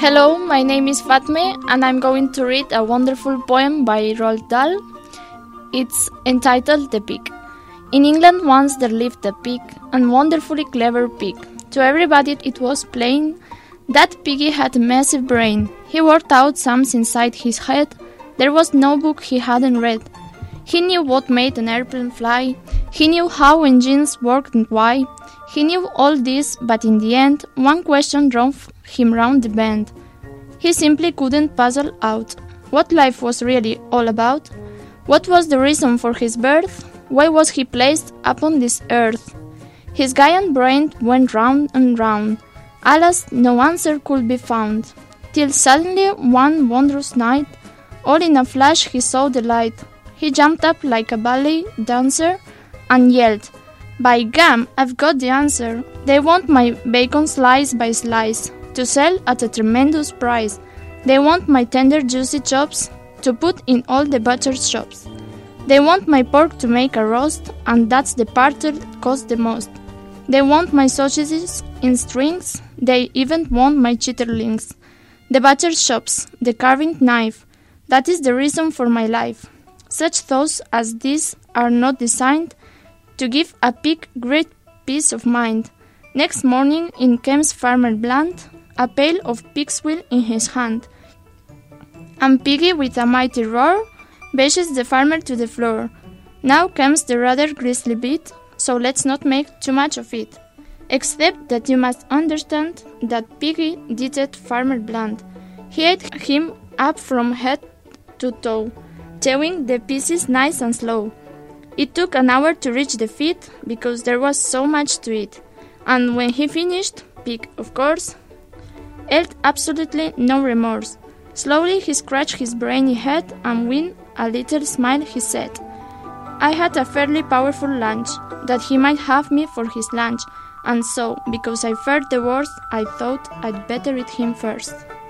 Hello, my name is Fatme and I'm going to read a wonderful poem by Roald Dahl. It's entitled The Pig. In England once there lived a pig, a wonderfully clever pig. To everybody it was plain that piggy had a massive brain. He worked out sums inside his head. There was no book he hadn't read. He knew what made an airplane fly. He knew how engines worked and why. He knew all this, but in the end, one question drove him round the bend. He simply couldn't puzzle out what life was really all about. What was the reason for his birth? Why was he placed upon this earth? His giant brain went round and round. Alas, no answer could be found. Till suddenly, one wondrous night, all in a flash he saw the light. He jumped up like a ballet dancer and yelled, "By gum, I've got the answer. They want my bacon slice by slice, to sell at a tremendous price. They want my tender juicy chops, to put in all the butcher's shops. They want my pork to make a roast, and that's the part that costs the most. They want my sausages in strings, they even want my chitterlings. The butcher's shops, the carving knife, that is the reason for my life. Such thoughts as these are not designed to give a pig great peace of mind." Next morning in comes Farmer Blunt, a pail of pig's will in his hand. And Piggy, with a mighty roar, bashes the farmer to the floor. Now comes the rather grisly bit, so let's not make too much of it. Except that you must understand that Piggy did it Farmer Blunt. He ate him up from head to toe, chewing the pieces nice and slow. It took an hour to reach the feet, because there was so much to eat. And when he finished, Pig, of course, felt absolutely no remorse. Slowly he scratched his brainy head, and with a little smile he said, "I had a fairly powerful lunch, that he might have me for his lunch, and so, because I feared the worst, I thought I'd better eat him first."